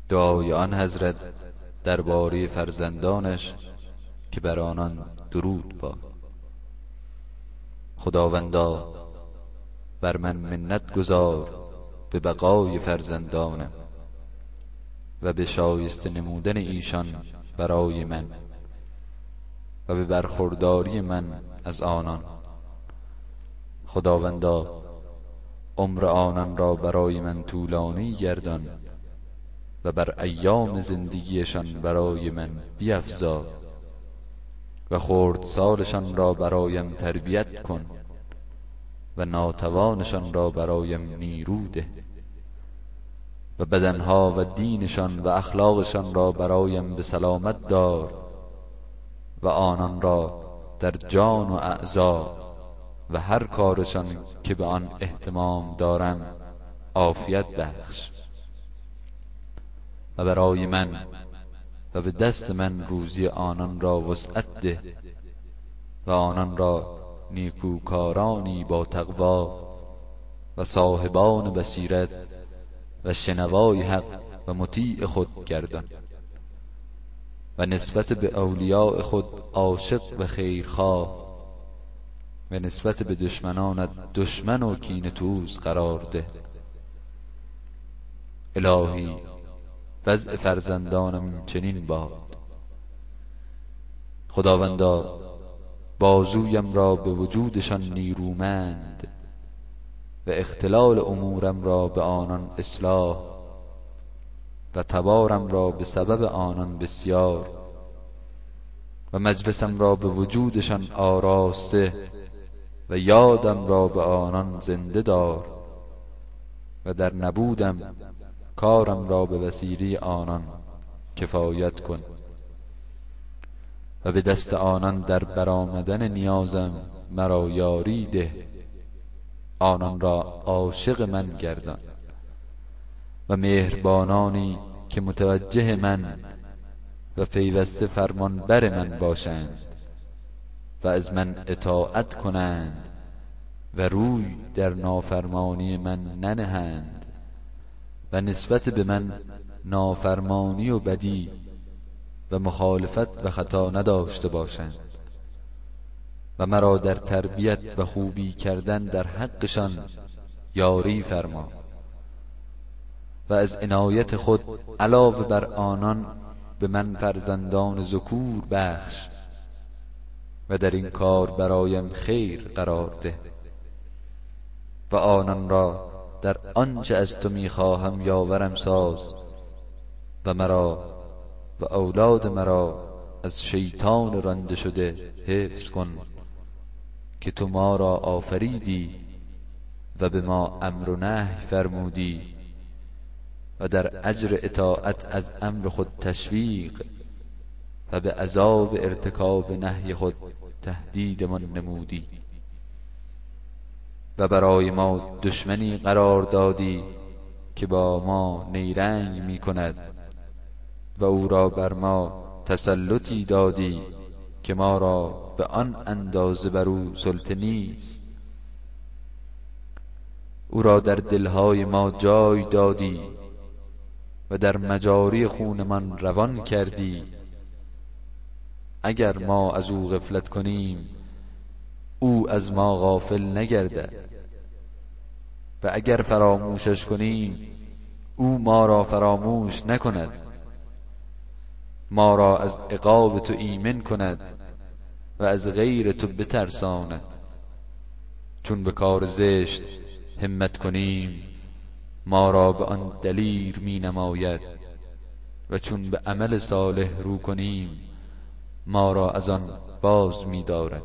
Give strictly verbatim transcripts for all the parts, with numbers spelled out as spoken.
دعای آن حضرت درباره فرزندانش که بر آنان درود باد. خداوندا بر من منت گذار به بقای فرزندانم و به شایسته نمودن ایشان برای من و به برخورداری من از آنان. خداوندا عمر آنان را برای من طولانی گردان و بر ایام زندگیشان برای من بیفزا و خردسالشان را برایم تربیت کن و ناتوانشان را برایم نیرو ده و بدنها و دینشان و اخلاقشان را برایم به سلامت دار و آنان را در جان و اعضا و هر کارشان که به آن اهتمام دارم عافیت بخش و برای من و به دست من روزی آنان را وسعت ده و آنان را نیکوکارانی با تقوا و صاحبان بصیرت و شنوای حق و مطیع خود گردان و نسبت به اولیاء خود عاشق و خیرخواه و نسبت به دشمنانت دشمن و کینه‌توز قرار ده. الهی وضع فرزندانم چنین باد. خداوندا بازویم را به وجودشان نیرومند و اختلال امورم را به آنان اصلاح و تبارم را به سبب آنان بسیار و مجلسم را به وجودشان آراسته و یادم را به آنان زنده دار و در نبودم کارم را به وسیله آنان کفایت کن و به دست آنان در برآمدن نیازم مرا یاری ده. آنان را عاشق من گردان و مهربانانی که متوجه من و پیوسته فرمانبر من باشند و از من اطاعت کنند و روی در نافرمانی من ننهند و نسبت به من نافرمانی و بدی و مخالفت و خطا نداشته باشند و مرا در تربیت و خوبی کردن در حقشان یاری فرما و از عنایت خود علاوه بر آنان به من فرزندان ذکور بخش و در این کار برایم خیر قرار ده و آنان را در آنچه از تو میخواهم یاورم ساز و مرا و اولاد مرا از شیطان رانده شده حفظ کن که تو ما را آفریدی و به ما امر و نهی فرمودی و در اجر اطاعت از امر خود تشویق و به عذاب ارتکاب نهی خود تهدیدمان نمودی و برای ما دشمنی قرار دادی که با ما نیرنگ می کند و او را بر ما تسلطی دادی که ما را به آن اندازه بر او سلطه نیست. او را در دلهای ما جای دادی و در مجاری خونمان روان کردی. اگر ما از او غفلت کنیم او از ما غافل نگردد و اگر فراموشش کنیم او ما را فراموش نکند. ما را از عقاب تو ایمن کند و از غیر تو بترساند. چون به کار زشت همت کنیم ما را به آن دلیر می نماید و چون به عمل صالح رو کنیم ما را از آن باز می دارد.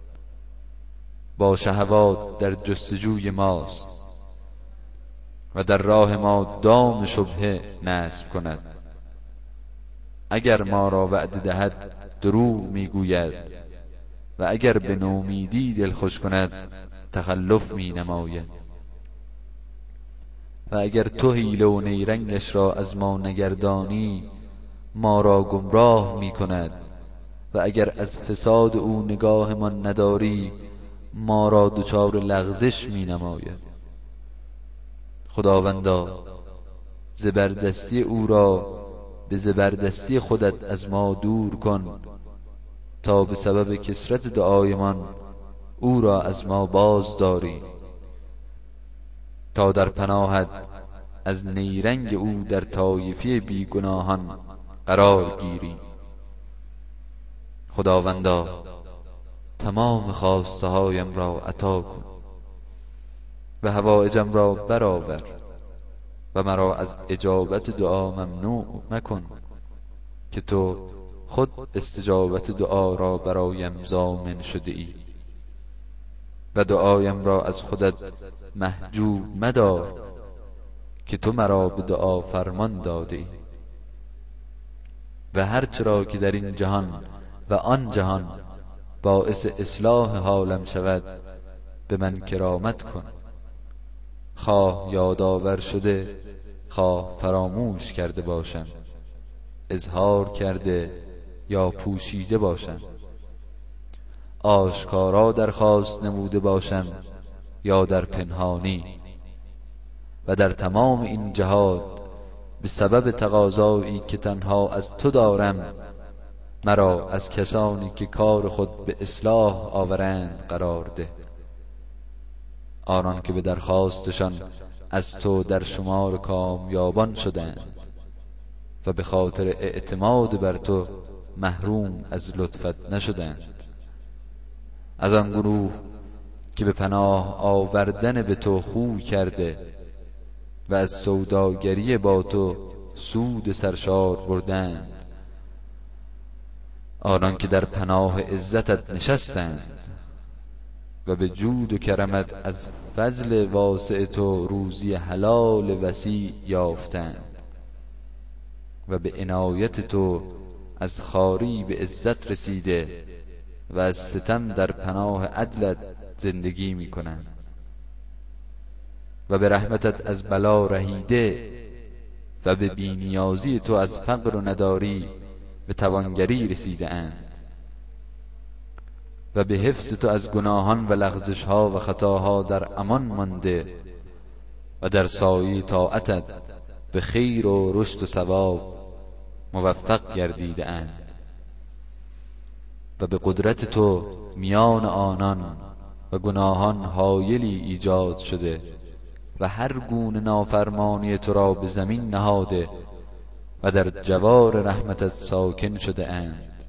با شهوات در جستجوی ماست و در راه ما دام شبهه نصب کند. اگر ما را وعده دهد دروغ میگوید و اگر به نومیدی دل خوش کند تخلف می نماید. و اگر تو حیله و نیرنگش را از ما نگردانی ما را گمراه می کند و اگر از فساد او نگاهمان نداری ما را دچار لغزش می نماید. خداوندا زبردستی او را به زبردستی خودت از ما دور کن تا به سبب کثرت دعایمان او را از ما باز داری، تا در پناهت از نیرنگ او در طایفه بیگناهان قرار گیری. خداوندا تمام خواسته هایم را عطا کن و حوائجم را برآور و مرا از اجابت دعا ممنوع مکن که تو خود استجابت دعا را برایم ضامن شده ای و دعایم را از خودت محجوب مدار که تو مرا به دعا فرمان داده ای و هر چرا که در این جهان و آن جهان باعث اصلاح حالم شود به من کرامت کن، خواه یادآور شده خواه فراموش کرده باشم، اظهار کرده یا پوشیده باشم، آشکارا درخواست نموده باشم یا در پنهانی، و در تمام این جهات به سبب تقاضایی که تنها از تو دارم مرا از کسانی که کار خود به اصلاح آورند قرار ده، آنان که به درخواستشان از تو در شمار کامیابان شدند و به خاطر اعتماد بر تو محروم از لطفت نشدند، از آن گروه که به پناه آوردن به تو خوی کرده و از سوداگری با تو سود سرشار بردند، آنان که در پناه عزتت نشستند و به جود و کرمت از فضل واسع تو روزی حلال وسیع یافتند و به عنایت تو از خواری به عزت رسیده و از ستم در پناه عدلت زندگی می کنند و به رحمتت از بلا رهیده و به بی‌نیازی تو از فقر و نداری به توانگری رسیده اند و به حفظ تو از گناهان و لغزش ها و خطاها در امان مانده و در سایه طاعتت به خیر و رشد و ثواب موفق گردیده اند و به قدرت تو میان آنان و گناهان حایلی ایجاد شده و هر گونه نافرمانی تو را به زمین نهاده و در جوار رحمتت ساکن شده اند.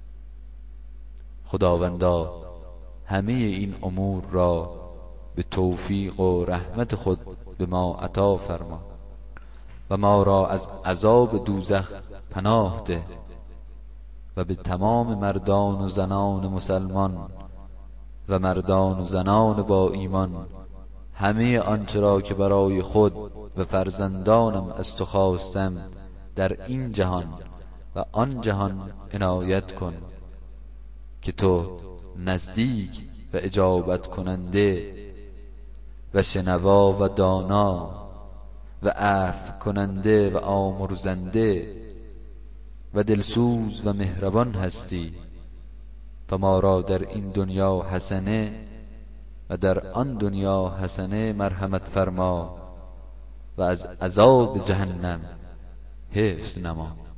خداوندا همه این امور را به توفیق و رحمت خود به ما عطا فرما و ما را از عذاب دوزخ پناه ده و به تمام مردان و زنان مسلمان و مردان و زنان با ایمان همه آنچه را که برای خود و فرزندانم از تو خواستم در این جهان و آن جهان عنایت کن که تو نزدیک و اجابت کننده و شنوا و دانا و عفو کننده و آمرزنده و دلسوز و مهربان هستی و ما را در این دنیا حسنه و در آن دنیا حسنه مرحمت فرما و از عذاب جهنم حفظ نما.